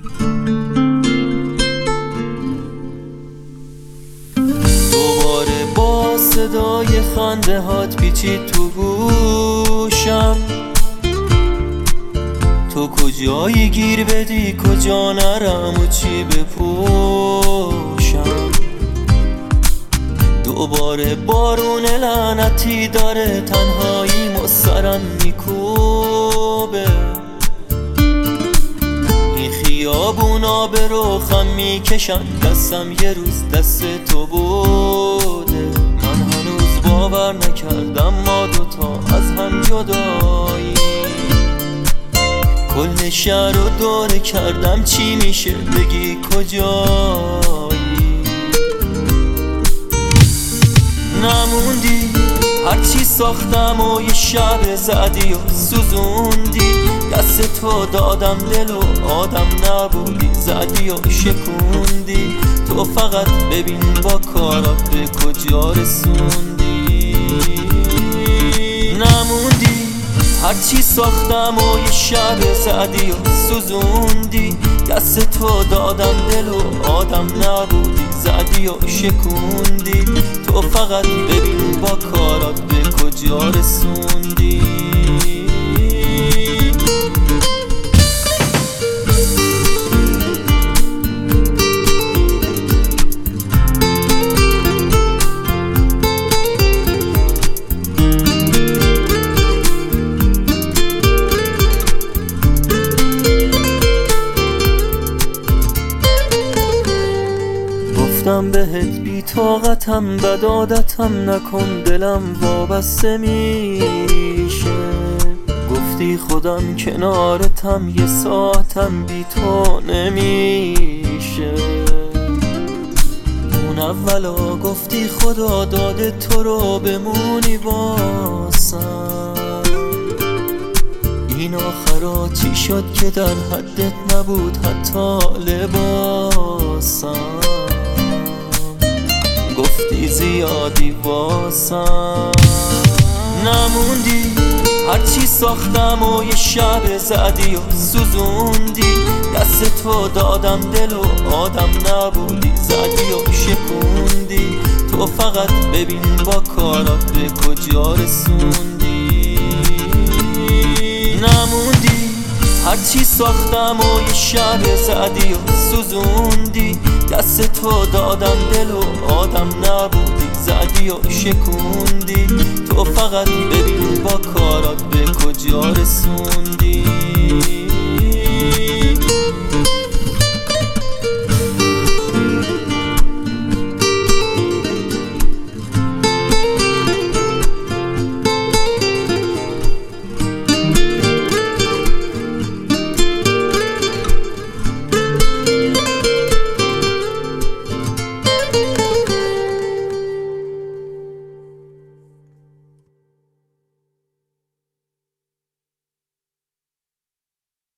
دوباره با صدای خنده هات پیچید تو گوشم، تو کجایی گیر بدی کجا نرم و چی بپوشم. دوباره بارون لعنتی داره تنهایی سرم میکوبه، این خیابونا به رخم میکشن، دستم یه روز دست تو بوده. من هنوز باور نکردم ما دوتا از هم جدایی، کل شهر رو دوره کردم چی میشه بگی کجایی. نموندی هرچی ساختم و یه شب زدی و سوزوندی، دست تو دادم دل و آدم نبودی، زدی و شکوندی. تو فقط ببین با کارات به کجا رسوندی. نموندی هرچی ساختم و یه شب زدی و سوزوندی، دست تو دادم دل و آدم نبودی، زدی و شکوندی. تو فقط ببین با کارات به کجا رسوندی. گفتم بهت بی طاقتم بد عادتم نکن دلم وابسته میشه، گفتی خودم کنارتم یه ساعتم بی تو نمیشه. اون اولا گفتی خدا داده تو رو بمونی واسم، این آخرا چی شد که در حدت نبود حتی لباسم. گفتی زیادی واسم، نموندی هرچی ساختم و یه شب زدی و سوزوندی، دست تو دادم دل و آدم نبودی، زدی و شکوندی. تو فقط ببین با کارات به کجا رسوندی. نموندی هرچی ساختم و یه شب زدی و سوزوندی، دست تو دادم دل و آدم نبودی، زدی و شکوندی. تو فقط ببین با کارات به کجا رسوندی.